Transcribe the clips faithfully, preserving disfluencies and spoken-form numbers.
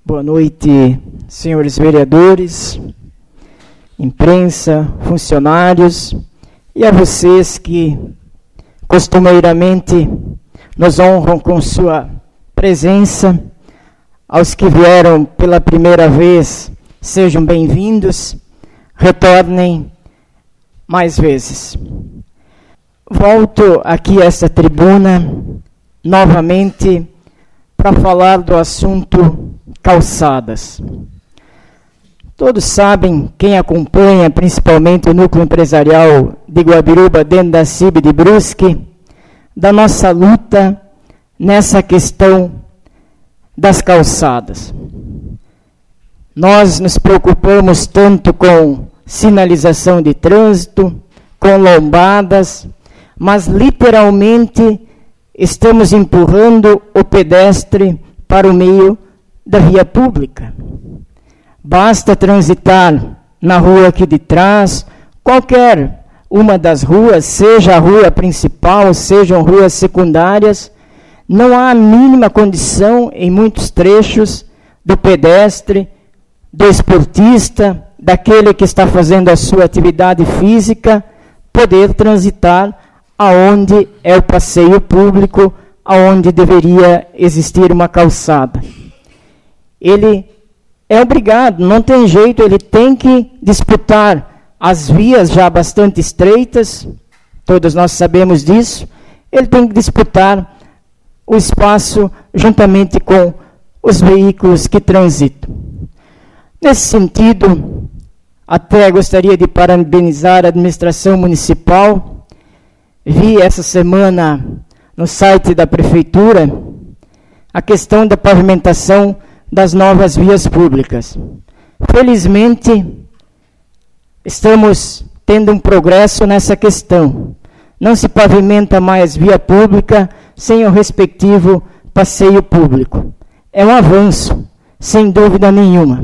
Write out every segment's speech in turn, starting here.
Boa noite, senhores vereadores, imprensa, funcionários e a vocês que costumeiramente nos honram com sua presença. Aos que vieram pela primeira vez, sejam bem-vindos, retornem mais vezes. Volto aqui a esta tribuna novamente para falar do assunto calçadas. Todos sabem, quem acompanha principalmente o núcleo empresarial de Guabiruba, dentro da C I B de Brusque, da nossa luta nessa questão das calçadas. Nós nos preocupamos tanto com sinalização de trânsito, com lombadas, mas literalmente estamos empurrando o pedestre para o meio da via pública. Basta transitar na rua aqui de trás, qualquer uma das ruas, seja a rua principal, sejam ruas secundárias, não há a mínima condição em muitos trechos do pedestre, do esportista, daquele que está fazendo a sua atividade física, poder transitar aonde é o passeio público, aonde deveria existir uma calçada. Ele é obrigado, não tem jeito, ele tem que disputar as vias já bastante estreitas, todos nós sabemos disso, ele tem que disputar o espaço juntamente com os veículos que transitam. Nesse sentido, até gostaria de parabenizar a administração municipal. Vi essa semana no site da prefeitura a questão da pavimentação das novas vias públicas. Felizmente, estamos tendo um progresso nessa questão. Não se pavimenta mais via pública sem o respectivo passeio público. É um avanço, sem dúvida nenhuma.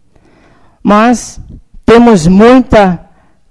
Mas temos muita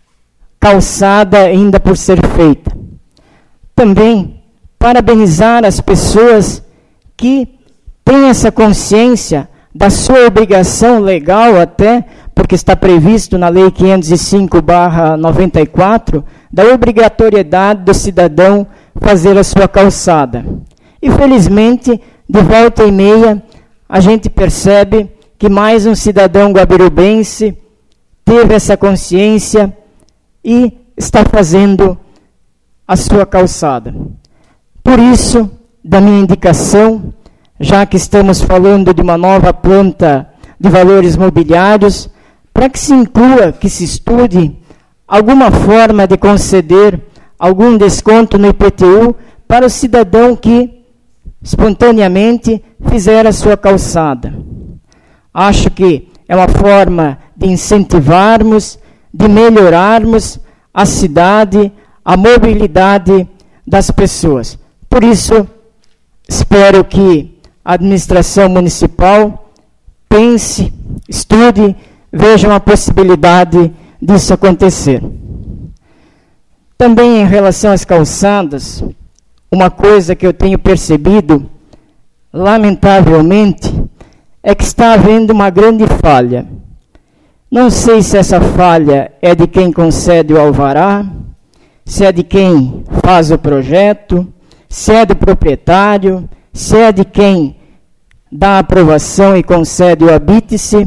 calçada ainda por ser feita. Também parabenizar as pessoas que têm essa consciência da sua obrigação legal até, porque está previsto na Lei quinhentos e cinco barra noventa e quatro, da obrigatoriedade do cidadão fazer a sua calçada. E, felizmente, de volta e meia, a gente percebe que mais um cidadão guabirubense teve essa consciência e está fazendo a sua calçada. Por isso, da minha indicação, já que estamos falando de uma nova planta de valores mobiliários, para que se inclua, que se estude alguma forma de conceder algum desconto no I P T U para o cidadão que espontaneamente fizer a sua calçada. Acho que é uma forma de incentivarmos, de melhorarmos a cidade, a mobilidade das pessoas. Por isso, espero que a administração municipal pense, estude, veja uma possibilidade disso acontecer. Também em relação às calçadas, uma coisa que eu tenho percebido, lamentavelmente, é que está havendo uma grande falha. Não sei se essa falha é de quem concede o alvará, se é de quem faz o projeto, se é do proprietário, se é de quem dá a aprovação e concede o habite-se,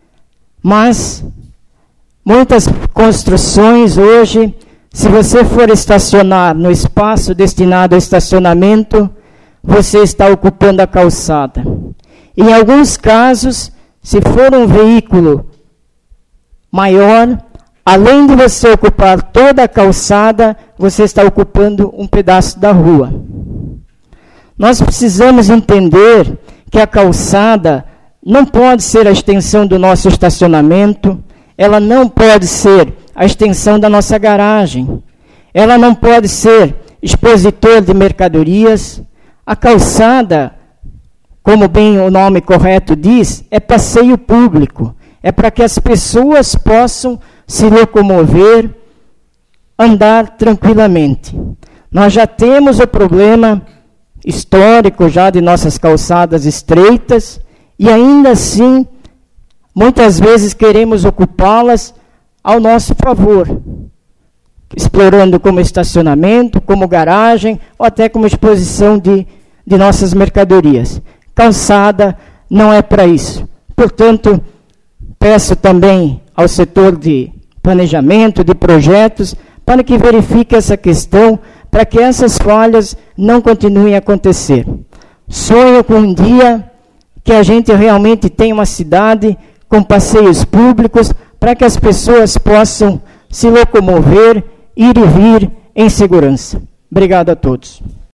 mas muitas construções hoje, se você for estacionar no espaço destinado ao estacionamento, você está ocupando a calçada. Em alguns casos, se for um veículo maior, além de você ocupar toda a calçada, você está ocupando um pedaço da rua. Nós precisamos entender que a calçada não pode ser a extensão do nosso estacionamento, ela não pode ser a extensão da nossa garagem, ela não pode ser expositor de mercadorias. A calçada, como bem o nome correto diz, é passeio público, é para que as pessoas possam se locomover, andar tranquilamente. Nós já temos o problema histórico já de nossas calçadas estreitas, E ainda assim, muitas vezes queremos ocupá-las ao nosso favor, explorando como estacionamento, como garagem, ou até como exposição de, de nossas mercadorias. Calçada não é para isso. Portanto, peço também ao setor de planejamento, de projetos, para que verifique essa questão, para que essas falhas não continuem a acontecer. Sonho com um dia que a gente realmente tenha uma cidade com passeios públicos, para que as pessoas possam se locomover, ir e vir em segurança. Obrigado a todos.